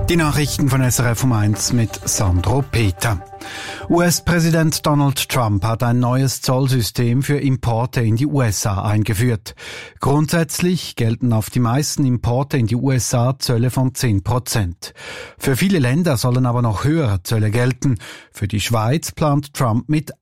Die Nachrichten von SRF um 1 mit Sandro Peter. US-Präsident Donald Trump hat ein neues Zollsystem für Importe in die USA eingeführt. Grundsätzlich gelten auf die meisten Importe in die USA Zölle von 10%. Für viele Länder sollen aber noch höhere Zölle gelten. Für die Schweiz plant Trump mit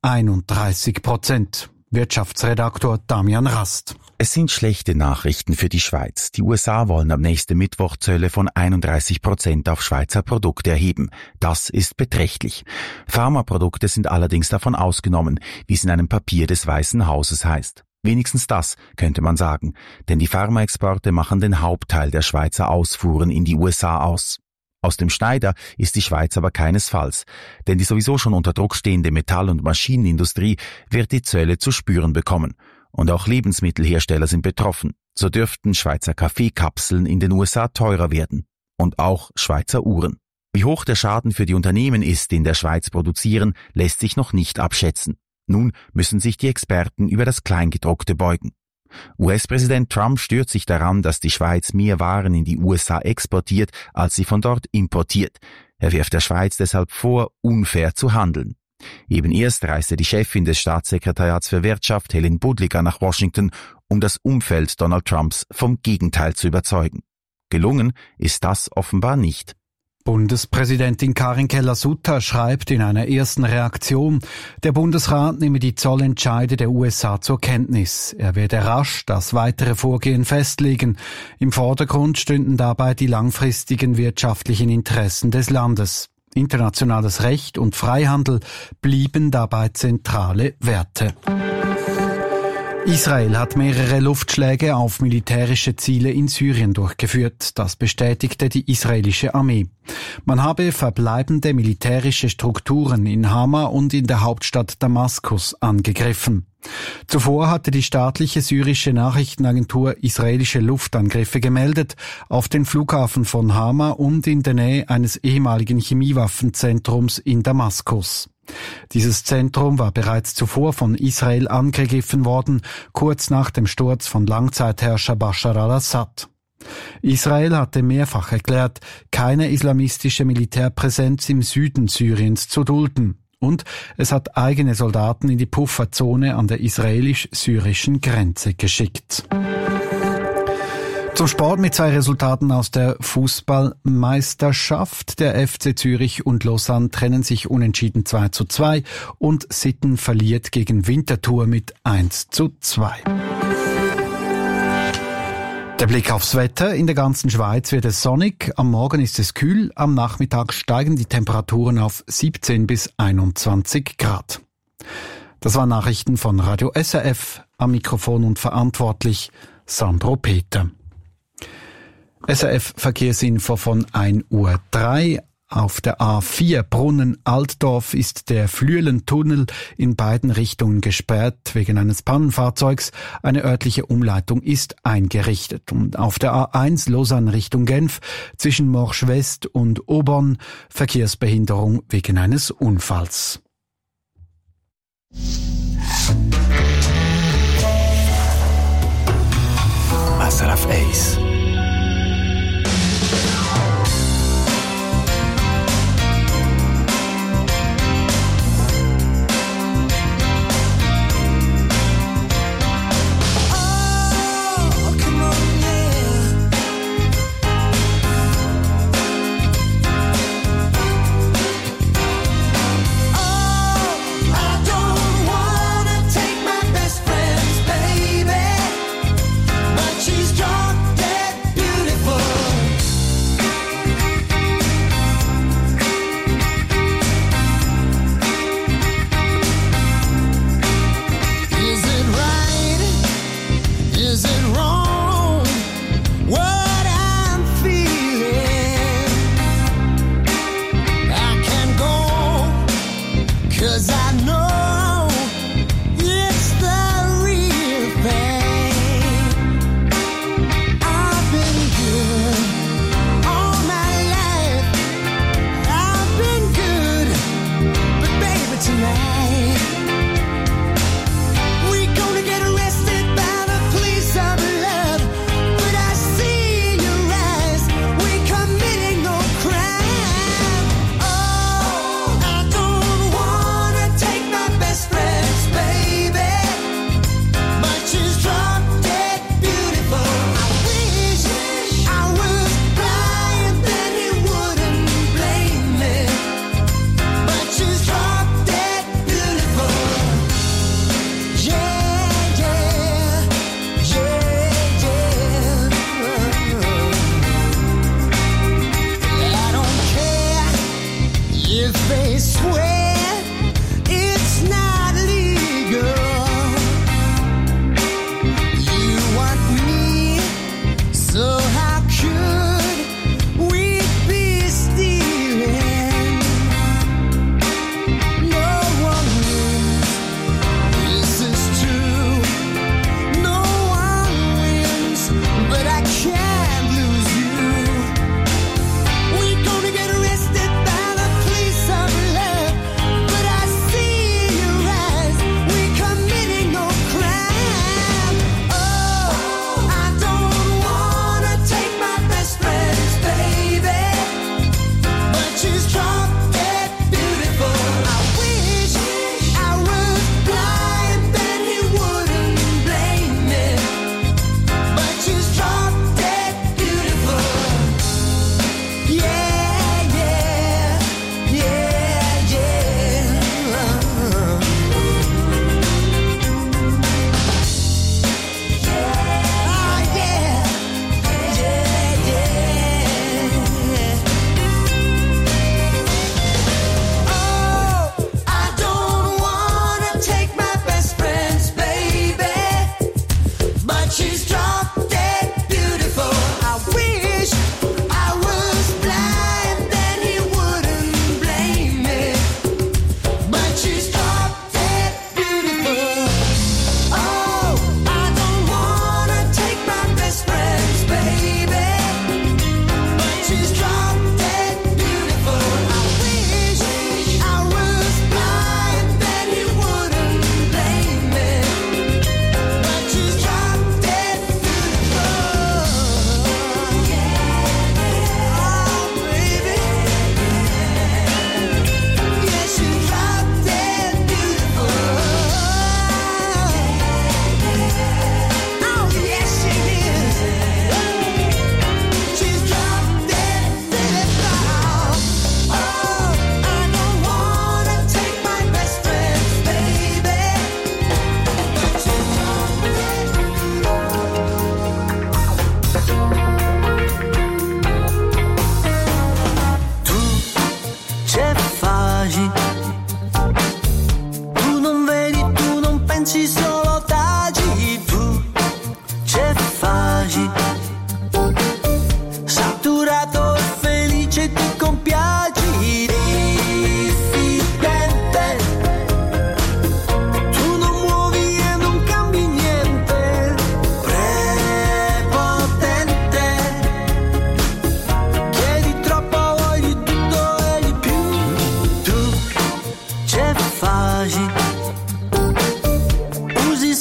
31%. Wirtschaftsredaktor Damian Rast. Es sind schlechte Nachrichten für die Schweiz. Die USA wollen am nächsten Mittwoch Zölle von 31% auf Schweizer Produkte erheben. Das ist beträchtlich. Pharmaprodukte sind allerdings davon ausgenommen, wie es in einem Papier des Weißen Hauses heißt. Wenigstens das könnte man sagen, denn die Pharmaexporte machen den Hauptteil der Schweizer Ausfuhren in die USA aus. Aus dem Schneider ist die Schweiz aber keinesfalls, denn die sowieso schon unter Druck stehende Metall- und Maschinenindustrie wird die Zölle zu spüren bekommen. Und auch Lebensmittelhersteller sind betroffen. So dürften Schweizer Kaffeekapseln in den USA teurer werden. Und auch Schweizer Uhren. Wie hoch der Schaden für die Unternehmen ist, die in der Schweiz produzieren, lässt sich noch nicht abschätzen. Nun müssen sich die Experten über das Kleingedruckte beugen. US-Präsident Trump stört sich daran, dass die Schweiz mehr Waren in die USA exportiert, als sie von dort importiert. Er wirft der Schweiz deshalb vor, unfair zu handeln. Eben erst reiste die Chefin des Staatssekretariats für Wirtschaft, Helen Budliger, nach Washington, um das Umfeld Donald Trumps vom Gegenteil zu überzeugen. Gelungen ist das offenbar nicht. Bundespräsidentin Karin Keller-Sutter schreibt in einer ersten Reaktion, der Bundesrat nehme die Zollentscheide der USA zur Kenntnis. Er werde rasch das weitere Vorgehen festlegen. Im Vordergrund stünden dabei die langfristigen wirtschaftlichen Interessen des Landes. Internationales Recht und Freihandel blieben dabei zentrale Werte. Israel hat mehrere Luftschläge auf militärische Ziele in Syrien durchgeführt. Das bestätigte die israelische Armee. Man habe verbleibende militärische Strukturen in Hama und in der Hauptstadt Damaskus angegriffen. Zuvor hatte die staatliche syrische Nachrichtenagentur israelische Luftangriffe gemeldet auf den Flughafen von Hama und in der Nähe eines ehemaligen Chemiewaffenzentrums in Damaskus. Dieses Zentrum war bereits zuvor von Israel angegriffen worden, kurz nach dem Sturz von Langzeitherrscher Bashar al-Assad. Israel hatte mehrfach erklärt, keine islamistische Militärpräsenz im Süden Syriens zu dulden. Und es hat eigene Soldaten in die Pufferzone an der israelisch-syrischen Grenze geschickt. Zum Sport mit 2 Resultaten aus der Fußballmeisterschaft. Der FC Zürich und Lausanne trennen sich unentschieden 2:2 und Sitten verliert gegen Winterthur mit 1:2. Der Blick aufs Wetter. In der ganzen Schweiz wird es sonnig. Am Morgen ist es kühl. Am Nachmittag steigen die Temperaturen auf 17 bis 21 Grad. Das waren Nachrichten von Radio SRF. Am Mikrofon und verantwortlich Sandro Peter. SRF Verkehrsinfo von 1:03 Uhr. Auf der A4 Brunnen-Altdorf ist der Flüelentunnel in beiden Richtungen gesperrt wegen eines Pannenfahrzeugs. Eine örtliche Umleitung ist eingerichtet. Und auf der A1 Lausanne Richtung Genf zwischen Morsch West und Aubonne Verkehrsbehinderung wegen eines Unfalls. SRF 1. She's drunk dead.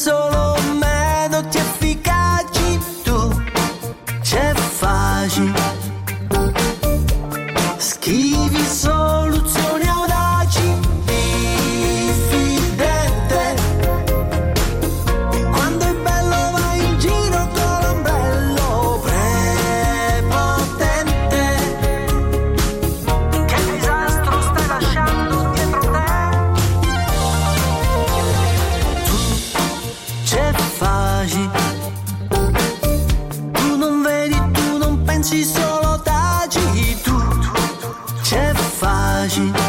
solo metodi efficaci, tu c'è facile. Scrivi soluzioni audaci, diffidente. Quando è bello vai in giro con l'ombrello prepotente. Che disastro stai lasciando dietro te? Tu c'è facile. Tu non vedi, tu non pensi, solo taci. Tu c'è facile.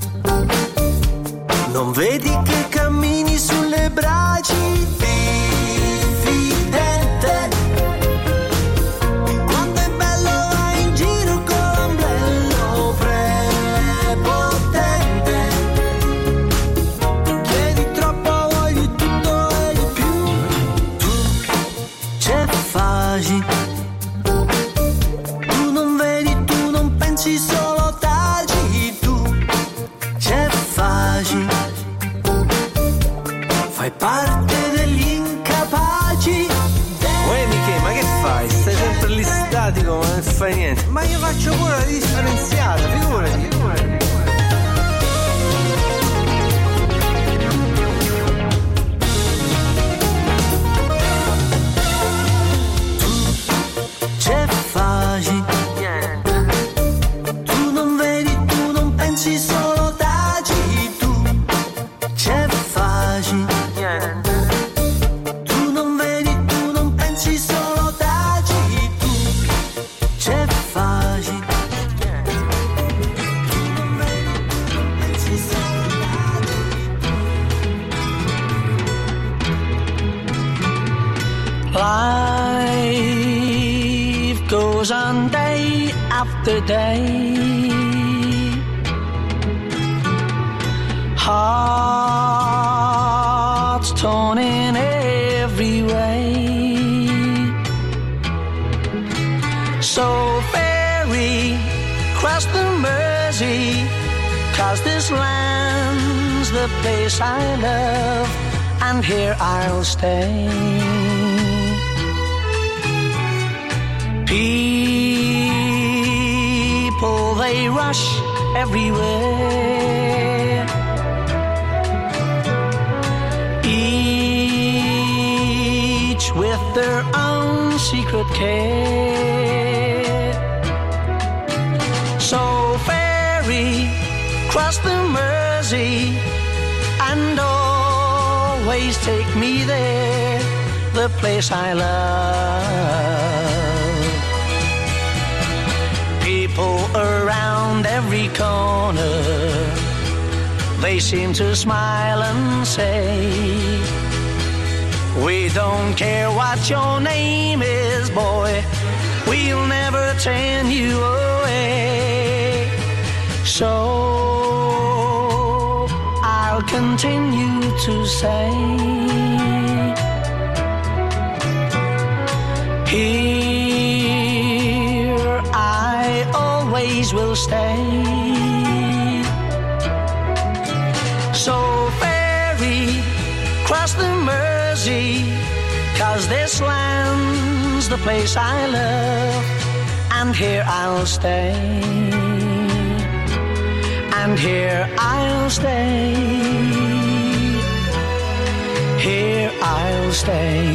Non vedi che cammini sulle braccia, diffidente. Quando è bello vai in giro con l'ombrello prepotente. Chiedi troppo, vuoi di tutto e di più. Tu c'è facile. Tu non vedi, tu non pensi, solo taci. Tu c'è facile. Fai parte degli incapaci. Uè Michele, ma che fai? Stai sempre lì statico, ma non fai niente. Ma io faccio pure la differenziata, figurati. C'è facile. Tu non vedi, tu non pensi, solo taci. Tu c'è facile. Tu non vedi, tu non pensi, solo taci. Tu c'è facile. Tu non vedi, tu non pensi, solo Life goes on day after day. Hearts torn in every way. So ferry cross the Mersey, 'cause this land's the place I love, and here I'll stay. People, they rush everywhere. Each with their own secret care. So ferry, cross the Mersey, and always take me there, the place I love. People around every corner, they seem to smile and say, we don't care what your name is, boy, we'll never turn you away. So I'll continue to say, here I always will stay. So ferry, cross the Mersey, 'cause this land's the place I love, and here I'll stay, and here I'll stay, here I'll stay.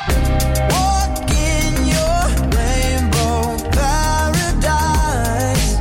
Walk in your rainbow paradise.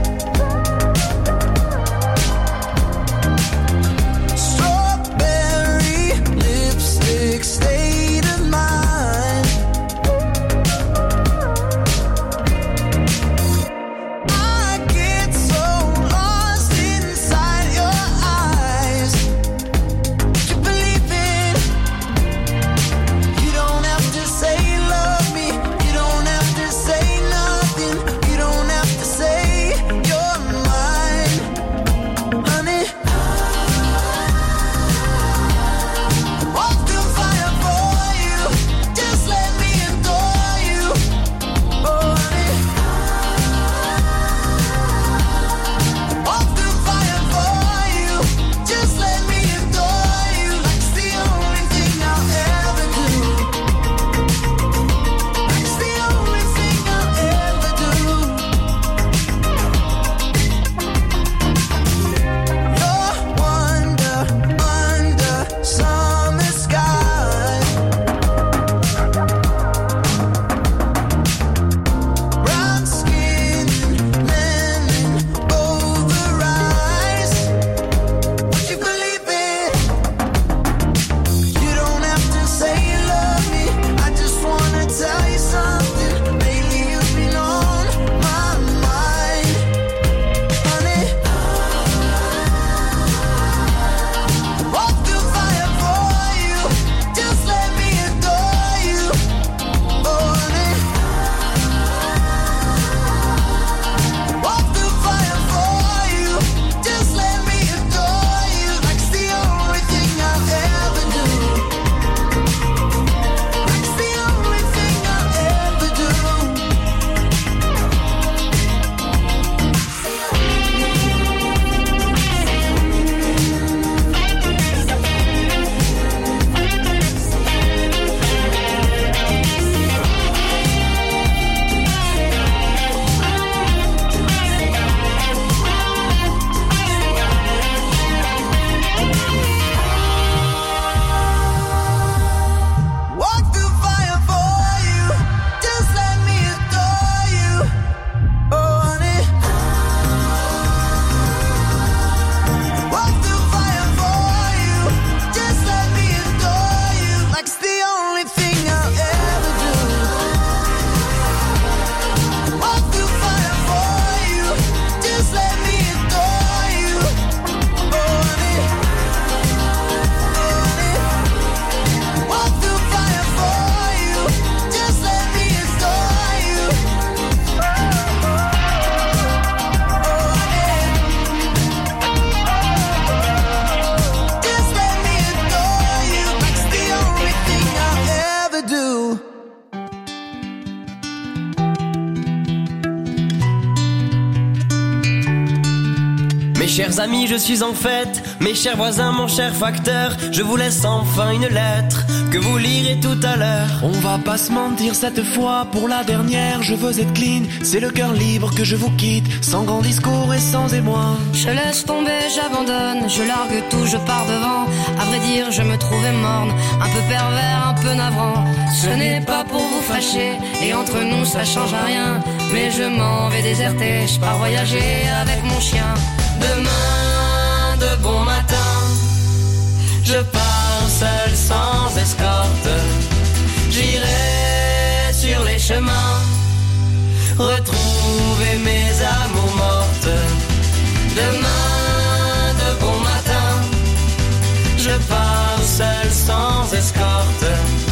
Chers amis, je suis en fête, mes chers voisins, mon cher facteur, je vous laisse enfin une lettre que vous lirez tout à l'heure. On va pas se mentir cette fois, pour la dernière, je veux être clean. C'est le cœur libre que je vous quitte, sans grand discours et sans émoi. Je laisse tomber, j'abandonne, je largue tout, je pars devant. À vrai dire, je me trouvais morne, un peu pervers, un peu navrant. Ce n'est pas pour vous fâcher, et entre nous ça change à rien. Mais je m'en vais déserter, je pars voyager avec mon chien. Demain, de bon matin, je pars seul sans escorte. J'irai sur les chemins, retrouver mes amours mortes. Demain, de bon matin, je pars seul sans escorte.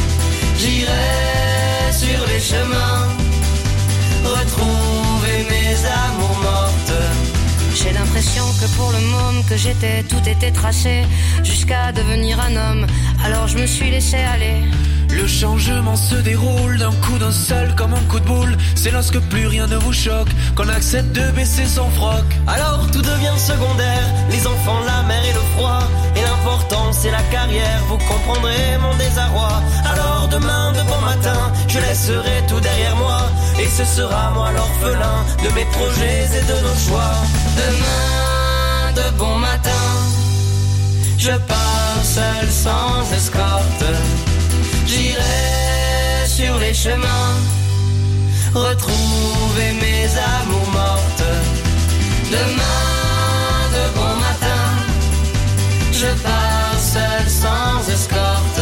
J'irai sur les chemins, retrouver mes amours mortes. J'ai l'impression que pour le môme que j'étais, tout était tracé jusqu'à devenir un homme. Alors je me suis laissé aller. Le changement se déroule d'un coup d'un seul comme un coup de boule. C'est lorsque plus rien ne vous choque qu'on accepte de baisser son froc. Alors tout devient secondaire, les enfants, la mer et le froid. Et l'important c'est la carrière, vous comprendrez mon désarroi. Alors demain de bon matin, je laisserai tout derrière moi. Et ce sera moi l'orphelin de mes projets et de nos choix. Demain de bon matin, je pars seul sans escorte. J'irai sur les chemins, retrouver mes amours mortes. Demain de bon matin, je pars seul sans escorte.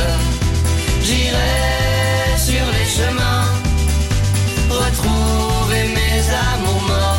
J'irai sur les chemins, retrouver mes amours mortes.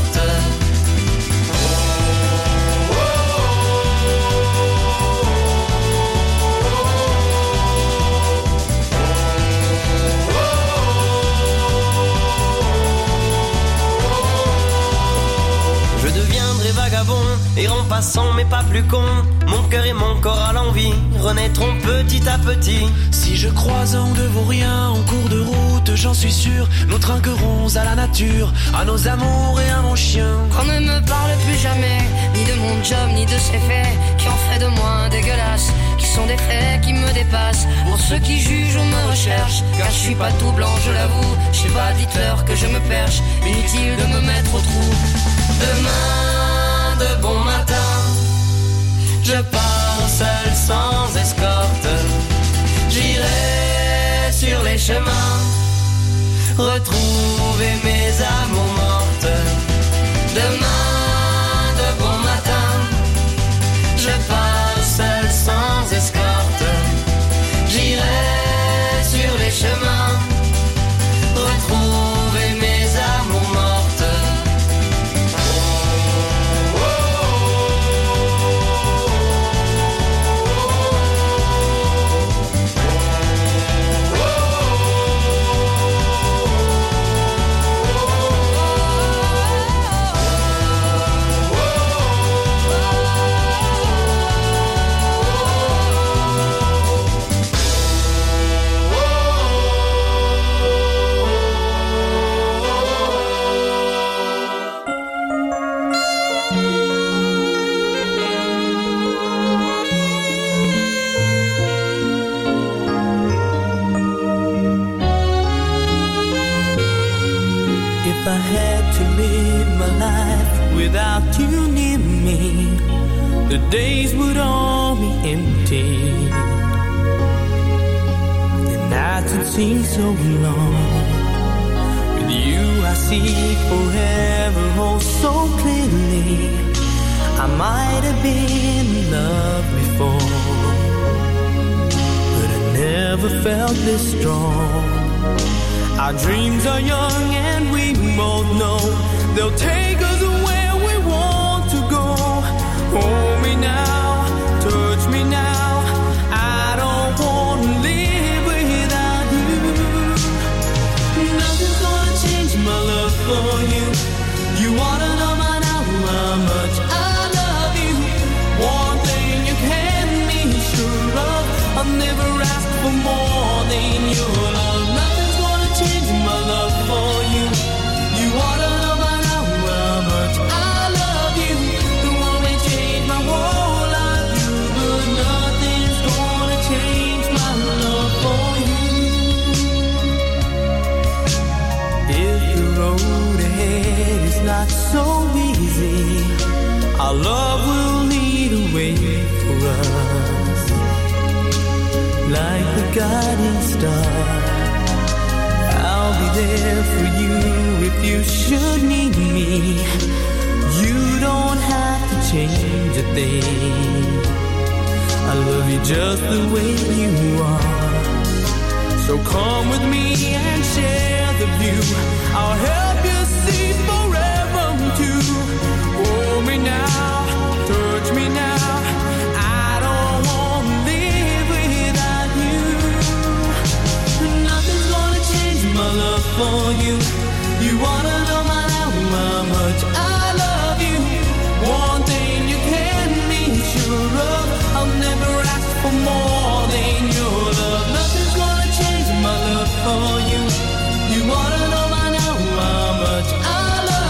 Errant passant mais pas plus con, mon cœur et mon corps à l'envie renaîtront petit à petit. Si je croise un de vos riens en cours de route, j'en suis sûr, nous trinquerons à la nature, à nos amours et à mon chien. Qu'on ne me parle plus jamais, ni de mon job, ni de ses faits, qui en fait de moi un dégueulasse, qui sont des faits qui me dépassent. Pour ceux qui jugent ou me recherchent, car je suis pas tout blanc, je l'avoue, je sais pas, dites-leur que je me perche, inutile de me mettre au trou. Demain de bon matin, je pars seul sans escorte. J'irai sur les chemins, retrouver mes amours mortes. Demain de bon matin, je pars seul sans escorte. J'irai sur les chemins, retrouver mes amours mortes. If I had to live my life without you near me, the days would all be empty. The nights would seem so long. With you I see forever oh so clearly. I might have been in love before, but I never felt this strong. Our dreams are young and we both know they'll take us where we want to go. Hold me now, touch me now, I don't want to live without you. Nothing's gonna change my love for you. You ought to know by now how much I love you. One thing you can be sure of, I'll never ask for more than your love. Nothing's gonna change my love for you. You ought to know by now how much I love you. The one may change not so easy. Our love will lead a way for us, like the guiding star. I'll be there for you if you should need me. You don't have to change a thing. I love you just the way you are. So come with me and share the view. I'll help you see forever too. Hold me now, touch me now. I don't want to live without you. Nothing's gonna change my love for you. You wanna know how much I love you. One thing you can be sure of, I'll never ask for more than your love. Nothing's gonna change my love for you. You wanna know by now how much I love you.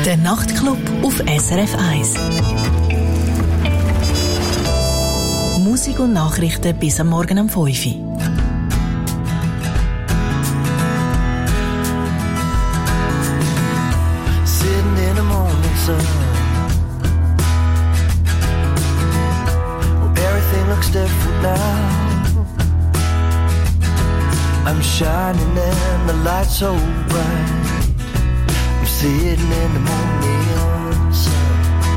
Der Nachtclub auf SRF 1. Musik und Nachrichten bis am Morgen um 5 Uhr. Sitting in the morning sun, well, everything looks different now. I'm shining and the light's so bright. I'm sitting in the morning sun.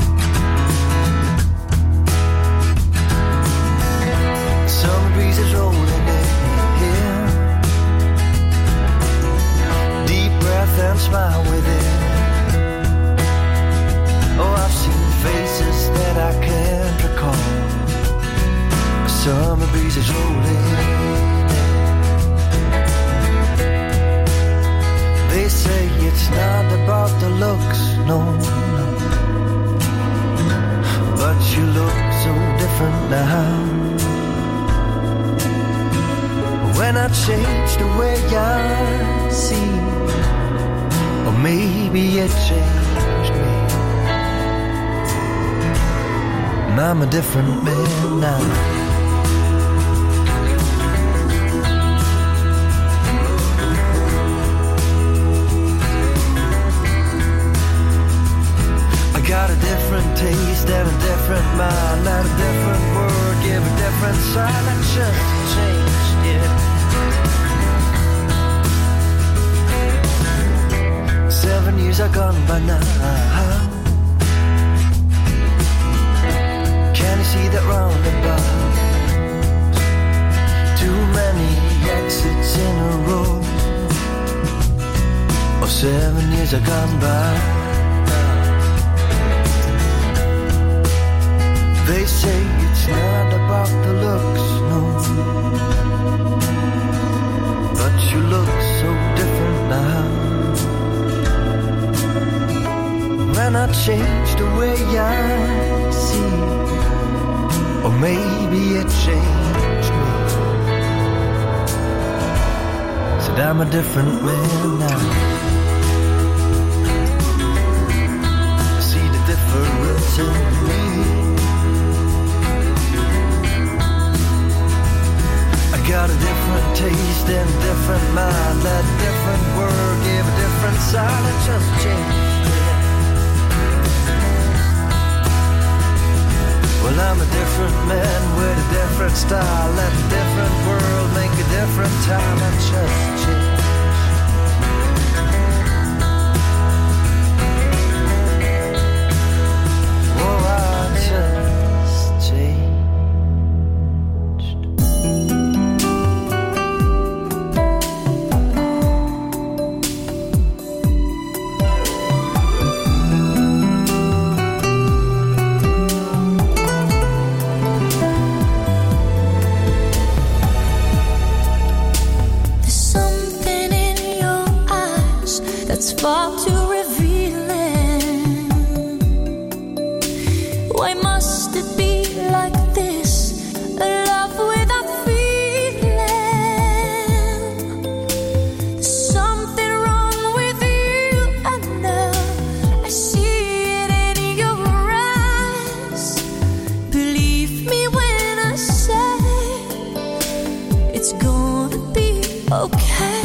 Summer breeze is rolling in. Deep breath and smile within. Oh, I've seen faces that I can't recall. Summer breeze is rolling. They say it's not about the looks, no, no. But you look so different now. When I change the way I see, or maybe it changed me, and I'm a different man now. Got a different taste and a different mind, not a different word, give a different sign. I just changed, yeah. 7 years are gone by now. Can you see that roundabout? Too many exits in a row. Oh, 7 years are gone by. They say it's not about the looks, no. But you look so different now. When I change the way I see, or maybe it changed me. Said I'm a different man now. See the difference in me. Got a different taste and a different mind. That different word gave a different sign. It just changed. Well, I'm a different man with a different style. Let a different world make a different time. It just changed. Oh, I just changed. Far too revealing. Why must it be like this? A love without feeling. There's something wrong with you, I know. I see it in your eyes. Believe me when I say it's gonna be okay.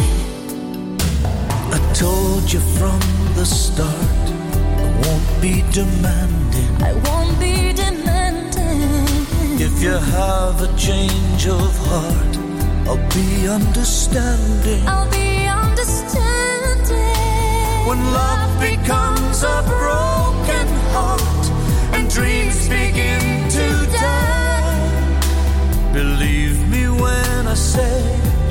Told you from the start, I won't be demanding. I won't be demanding. If you have a change of heart, I'll be understanding. I'll be understanding. When love becomes a broken heart and dreams begin to die, believe me when I say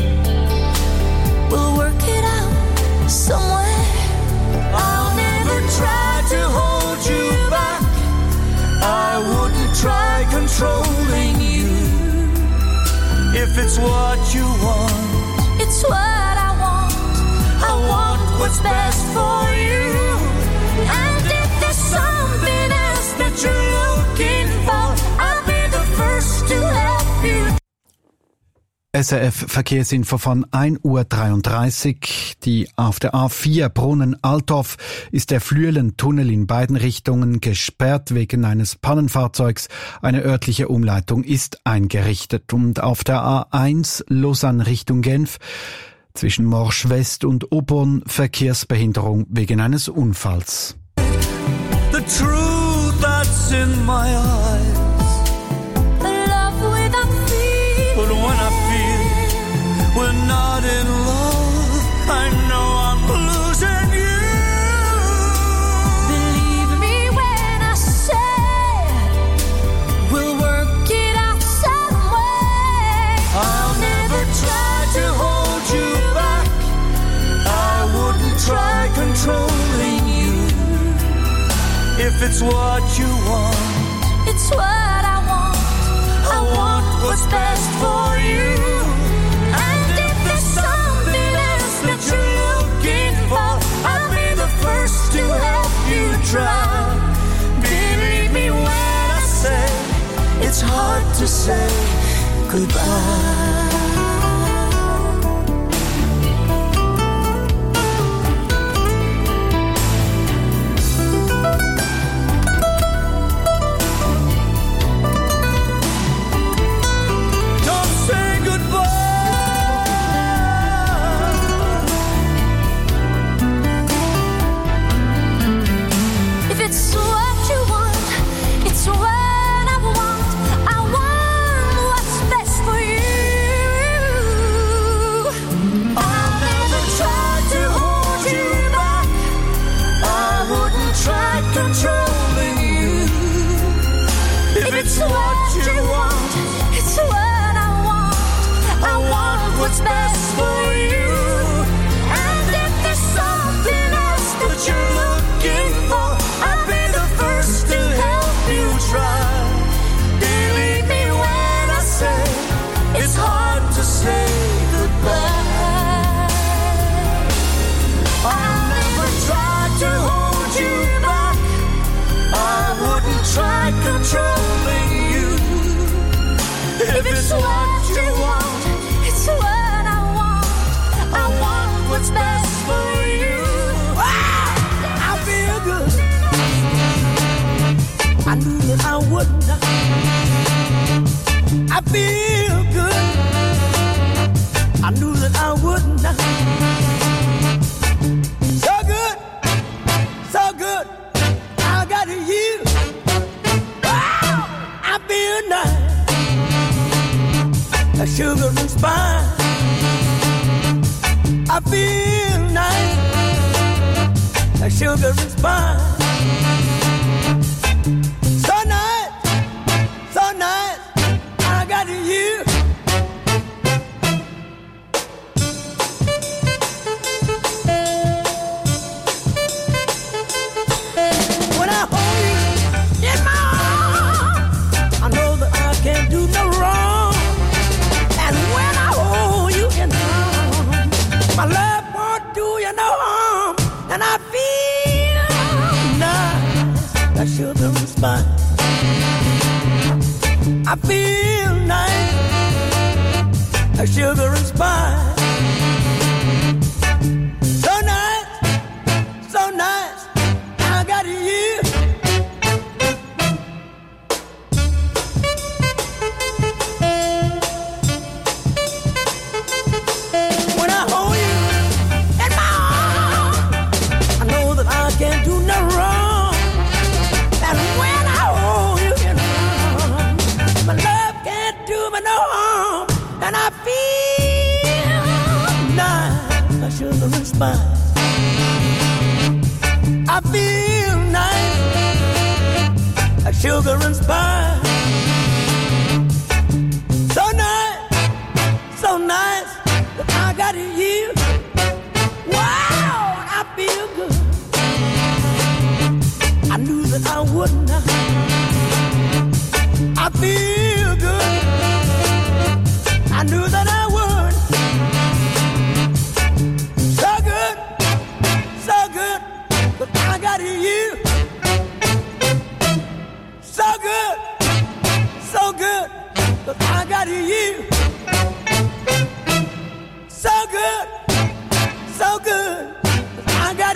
we'll work it out somewhere. I'll never try to hold you back. I wouldn't try controlling you. If it's what you want, it's what I want. I want what's best for you. And if there's something else that you're looking for, I'll be the first to help you. SRF-Verkehrsinfo von 1:33 Uhr. Auf der A4 Brunnen-Althoff ist der Flüelen-Tunnel in beiden Richtungen gesperrt wegen eines Pannenfahrzeugs. Eine örtliche Umleitung ist eingerichtet. Und auf der A1 Lausanne Richtung Genf zwischen Morsch West und Aubonne Verkehrsbehinderung wegen eines Unfalls. The truth that's in my eyes. But when I feel we're not in love, I know I'm losing you. Believe me when I say we'll work it out some way. I'll never try to hold you back. I wouldn't try controlling you. If it's what you want, it's what I want. I want what's best for you. And if there's something else that you're looking for, I'll be the first to help you try. Believe me when I say it's hard to say goodbye. Controlling you. If it's what you want, it's what I want. I want what's best for you. And if there's something else that you're looking for, I'll be the first to help you try. Believe me when I say it's hard to say goodbye. I'll never try to hold you back. I wouldn't try controlling you. If it's what you want, it's what I want. I want what's best for you. I feel good. I knew that I would not. I feel good. I knew that I would not. So good, so good. I got you. Wow, I feel nice. A sugar and spice. I feel nice. A sugar and spice. So nice, so nice. I got you. When I hold you in my arms, I know that I can't do no wrong. And when I hold you in my arms, my love won't do you no harm. And I feel nice, like sugar and spice. I feel nice, like sugar and spice. So nice, so nice. I got you. When I hold you in my arms, I know that I can't do no wrong. And when I hold you in my arms, my love can't do me no harm. And I feel nice, like sugar and spice. I feel nice, like sugar and spice. So nice, so nice, that I got you. Wow, I feel good. I knew that I would not. I feel good. I knew that I would. So good, so good. But I got you. So good, so good. But I got you.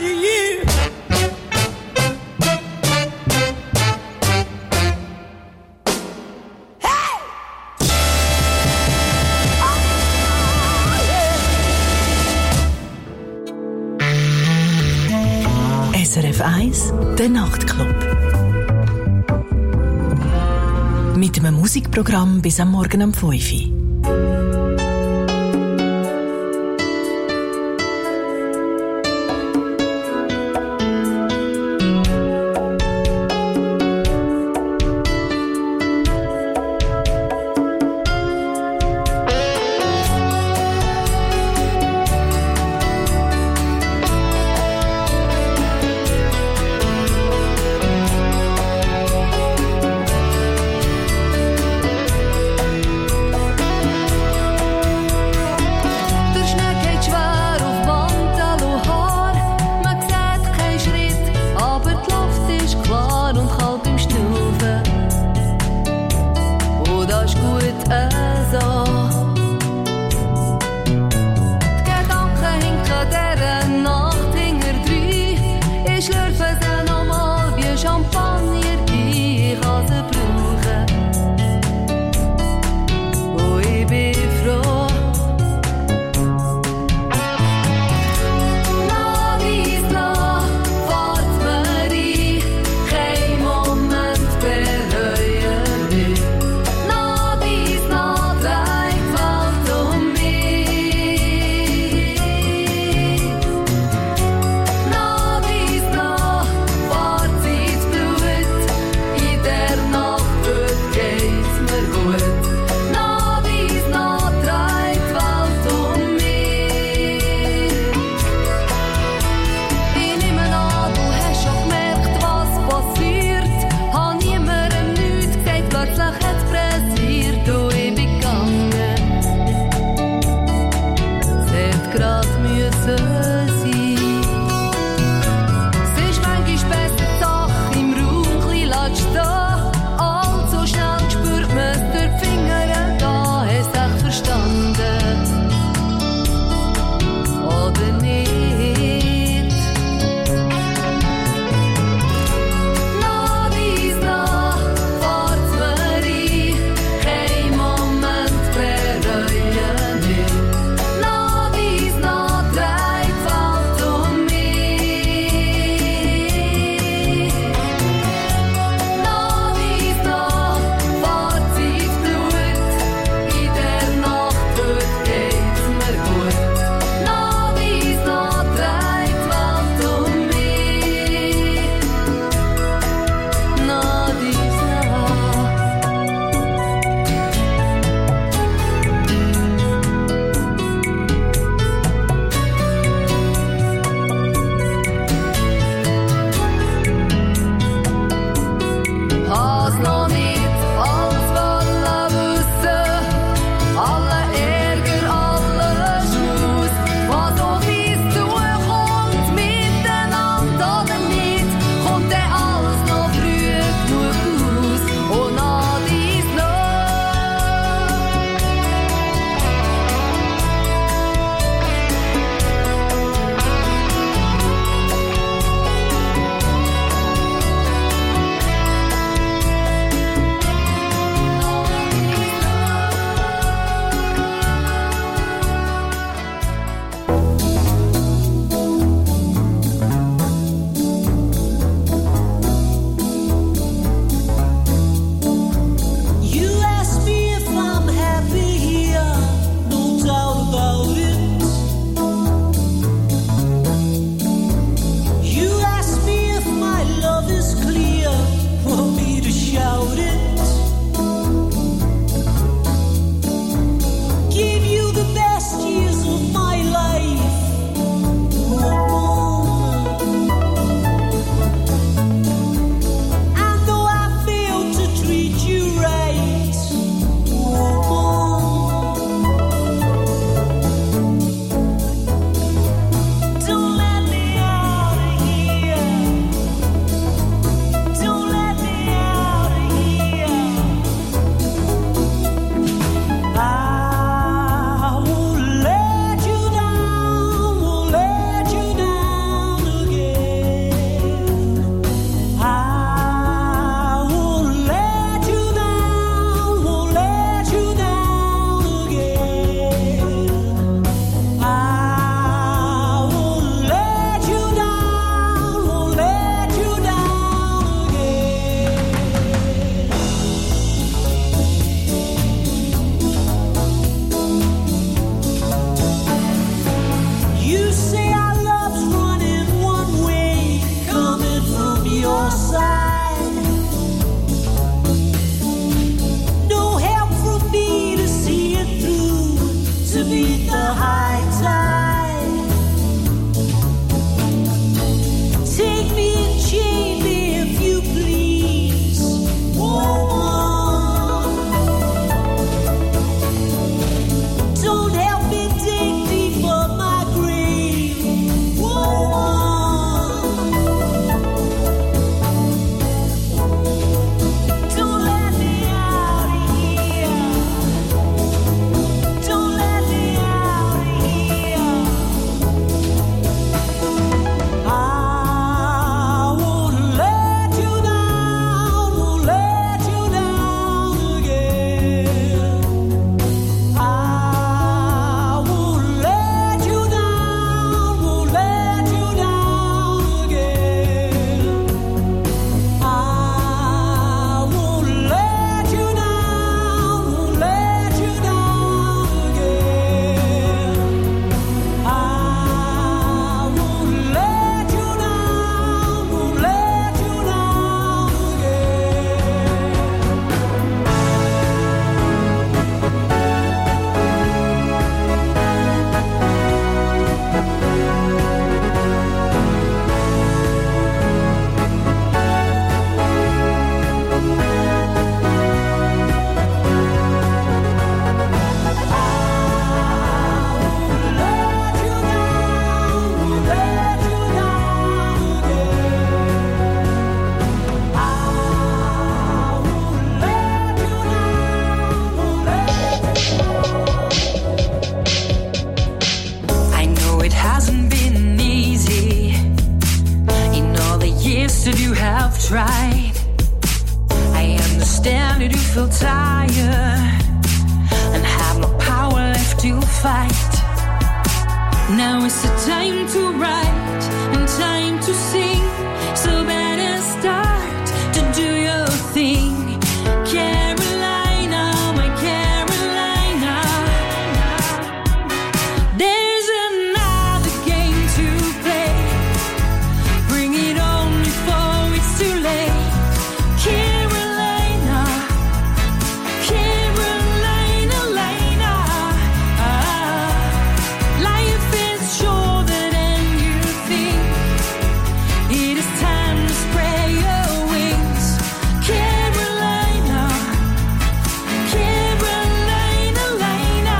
you. SRF 1, der Nachtclub. Mit einem Musikprogramm bis am Morgen um 5 Uhr. tried. I understand that you feel tired and have no power left to fight. Now is the time to write and time to sing, so better start to do your thing. Carolina, my Carolina, there's another game to play. Bring it on before it's too late. Carolina, Carolina, Lina, life is shorter than you think. It is time to spread your wings. Carolina, Carolina, Lina,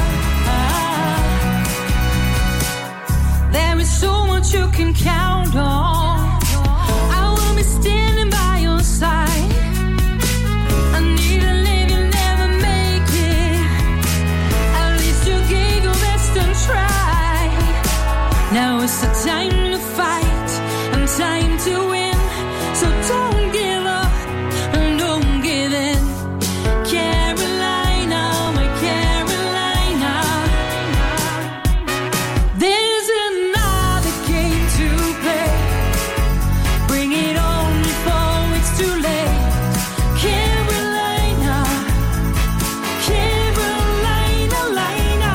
there is so much you can count on. I will be standing by your side. I need to live, you'll never make it. At least you gave your best and tried. Now it's the time to fight and time to win. So don't give up and don't give in. Carolina, my Carolina, there's another game to play. Bring it on before it's too late. Carolina, Carolina, Lina,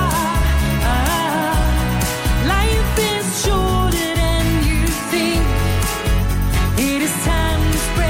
life is shorter than you think. It is time to spread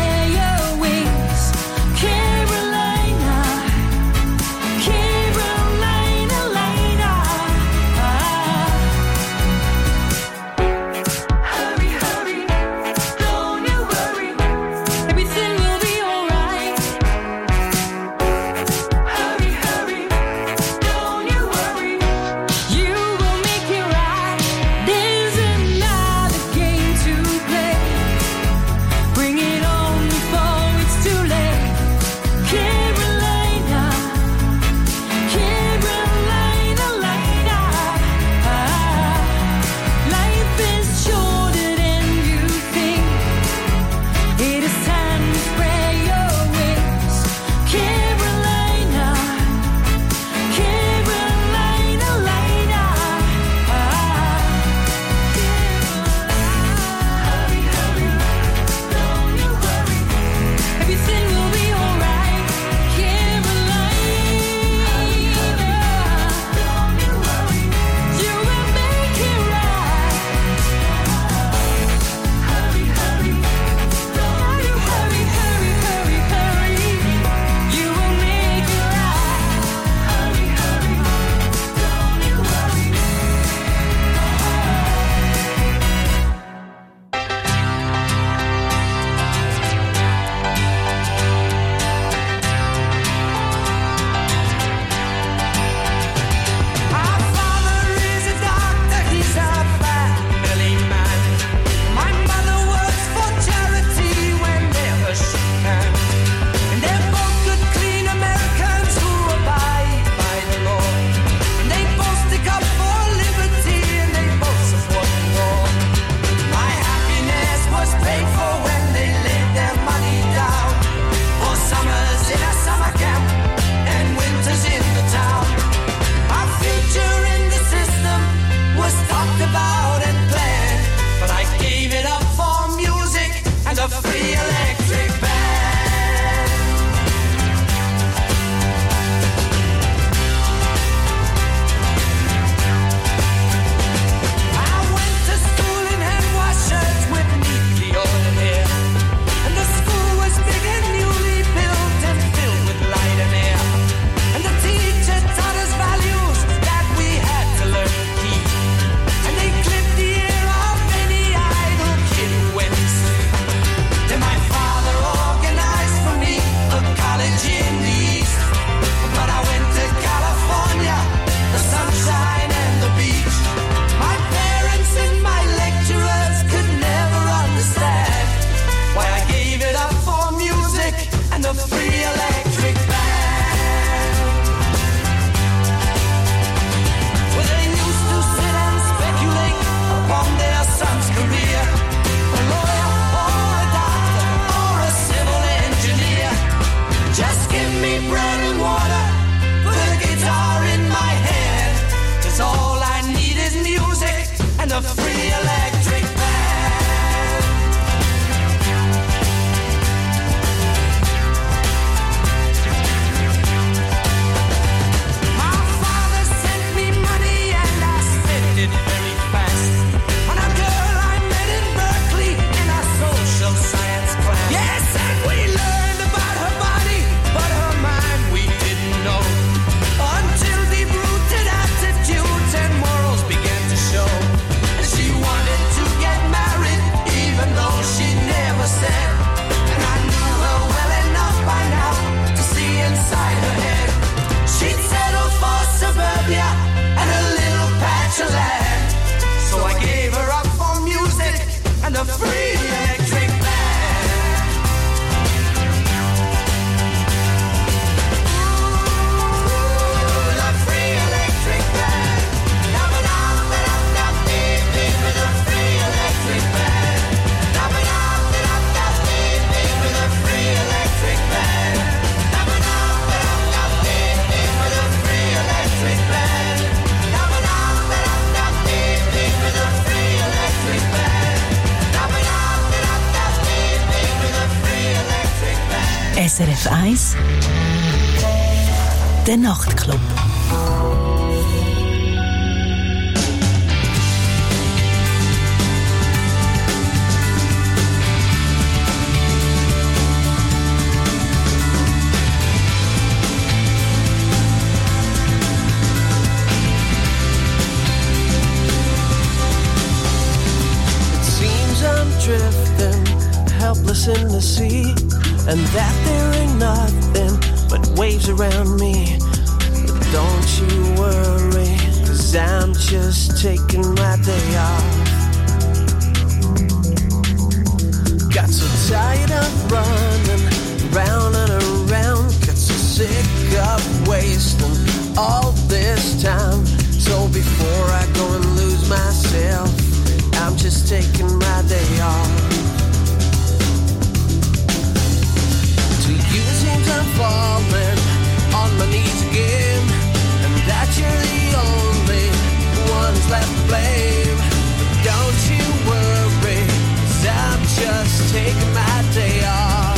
SRF 1 Der Nachtclub. Drifting, helpless in the sea, and that there ain't nothing but waves around me. But don't you worry, 'cause I'm just taking my day off. Got so tired of running round and around, got so sick of wasting all this time. So before I go and lose myself, I'm just taking my day off. To you it seems I'm falling on my knees again, and that you're the only one's left to blame. But don't you worry, 'cause I'm just taking my day off.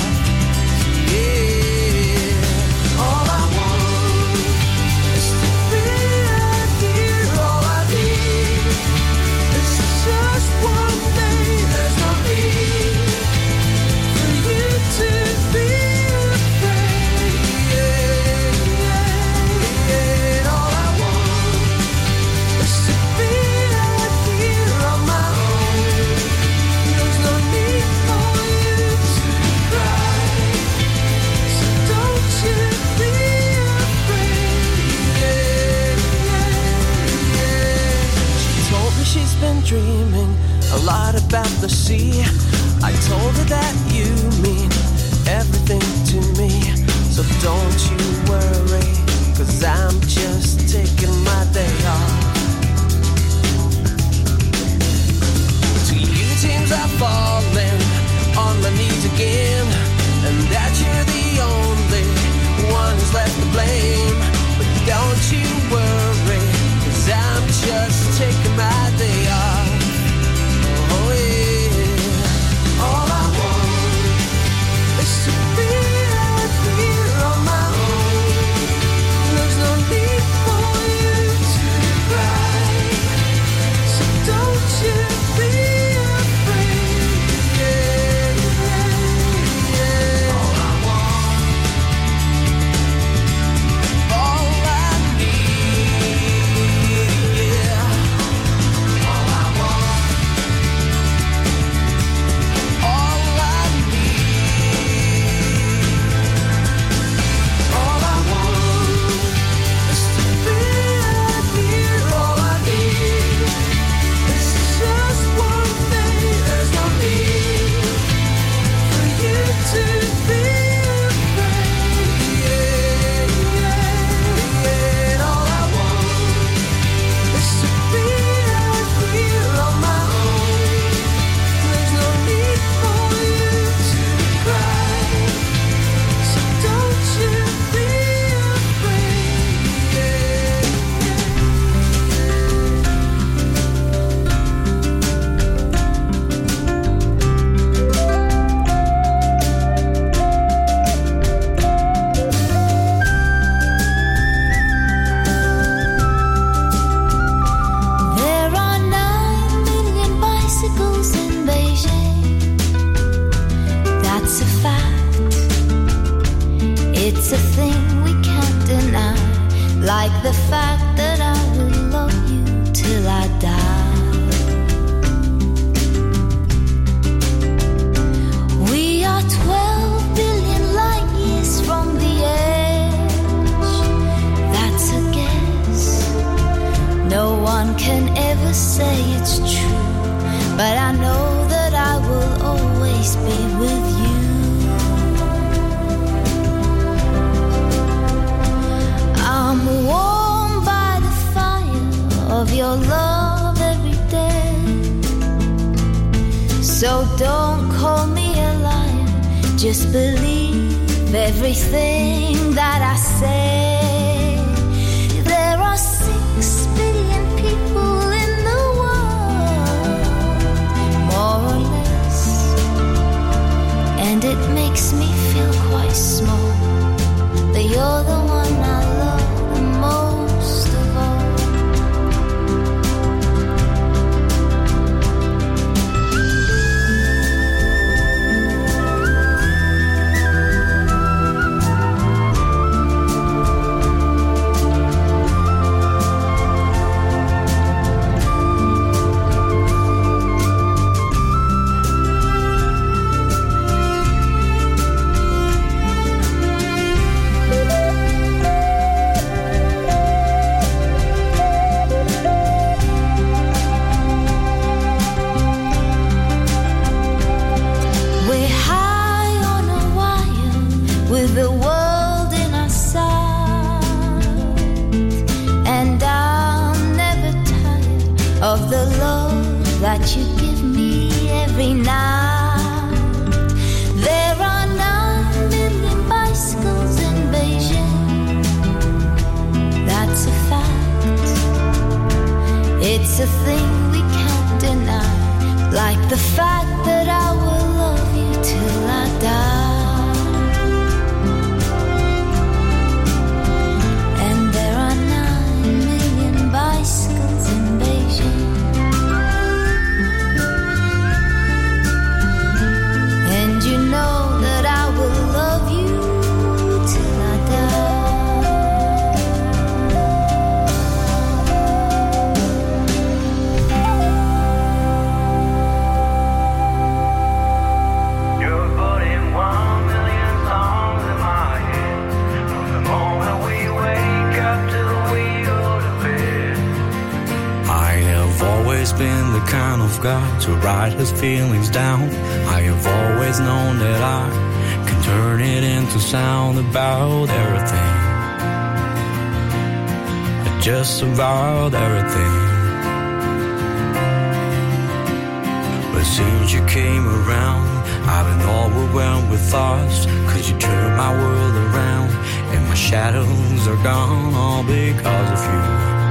Yeah, all I want is to be out here. All I need is just one day. There's no need for you to be afraid. Yeah, yeah, yeah. All I want is to be out here on my own. There's no need for you to cry, so don't you be afraid. Yeah, yeah, yeah. She told me she's been dreaming a lot about the sea. I told her that you mean everything to me. So don't you worry, 'cause I'm just taking my day off. To you it seems I'm falling on my knees again, and that you're the only one who's left to blame. But don't you worry, 'cause I'm just taking my day off. Oh yeah, all I want is to be out here on my own. There's no need for you to cry, so don't you be afraid. Yeah, yeah, yeah. All I want, all I need, yeah. All I want, all I need, all I want is to be out here. All I need is just one thing. There's no need for you to be afraid. Yeah, yeah, yeah. All I want is to be out here on my own. There's no need for you to cry, so don't you be afraid. Yeah, There are 9 million bicycles in Beijing. That's a fact. It's a thing we can't deny. Like the fact that I will love you till I die. We are 12 billion light years from the edge. That's a guess. No one can ever say it's true, but I know that I will always be with you. I'm warmed by the fire of your love every day. So don't call me a liar, just believe everything that I say. There are 6 billion people in the world, more or less, and it makes me feel feel quite small, but you're the one I love the most of all. With the world in our sight, and I'm never tired of the love that you give me every night. There are 9 million bicycles in Beijing, that's a fact. It's a thing we can't deny, like the fact that I will love you till I die. Bicycles in Beijing, and you know that I will love you till I You're putting 1 million songs in my head, from the moment we wake up till we go to bed. I have always been the kind of guy to write his feelings down. I have always known that I can turn it into sound about everything. Just about everything. But since you came around, I've been overwhelmed with thoughts, 'cause you turned my world around, and my shadows are gone all because of you.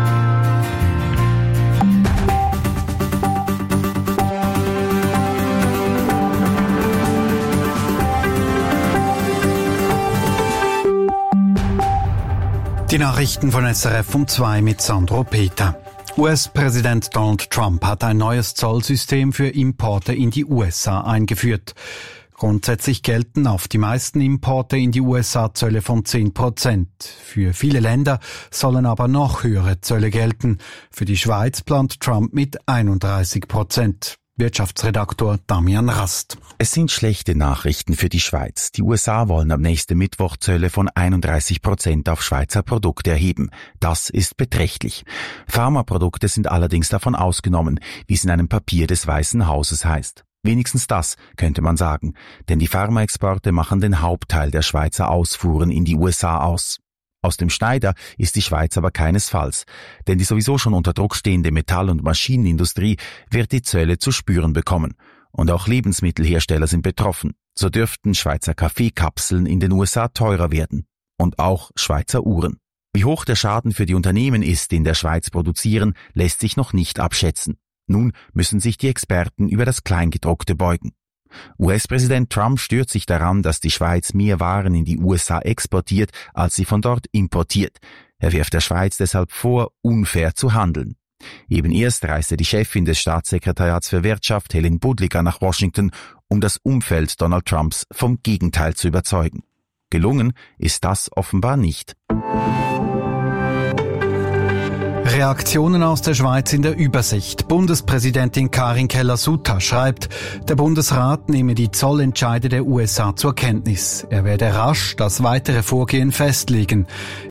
Die Nachrichten von SRF um 2 mit Sandro Peter. US-Präsident Donald Trump hat ein neues Zollsystem für Importe in die USA eingeführt. Grundsätzlich gelten auf die meisten Importe in die USA Zölle von 10%. Für viele Länder sollen aber noch höhere Zölle gelten. Für die Schweiz plant Trump mit 31%. Wirtschaftsredaktor Damian Rast. Es sind schlechte Nachrichten für die Schweiz. Die USA wollen am nächsten Mittwoch Zölle von 31% auf Schweizer Produkte erheben. Das ist beträchtlich. Pharmaprodukte sind allerdings davon ausgenommen, wie es in einem Papier des Weißen Hauses heißt. Wenigstens das könnte man sagen, denn die Pharmaexporte machen den Hauptteil der Schweizer Ausfuhren in die USA aus. Aus dem Schneider ist die Schweiz aber keinesfalls, denn die sowieso schon unter Druck stehende Metall- und Maschinenindustrie wird die Zölle zu spüren bekommen. Und auch Lebensmittelhersteller sind betroffen. So dürften Schweizer Kaffeekapseln in den USA teurer werden. Und auch Schweizer Uhren. Wie hoch der Schaden für die Unternehmen ist, die in der Schweiz produzieren, lässt sich noch nicht abschätzen. Nun müssen sich die Experten über das Kleingedruckte beugen. US-Präsident Trump stört sich daran, dass die Schweiz mehr Waren in die USA exportiert, als sie von dort importiert. Er wirft der Schweiz deshalb vor, unfair zu handeln. Eben erst reiste die Chefin des Staatssekretariats für Wirtschaft, Helen Budliger, nach Washington, um das Umfeld Donald Trumps vom Gegenteil zu überzeugen. Gelungen ist das offenbar nicht. Reaktionen aus der Schweiz in der Übersicht. Bundespräsidentin Karin Keller-Sutter schreibt, der Bundesrat nehme die Zollentscheide der USA zur Kenntnis. Er werde rasch das weitere Vorgehen festlegen.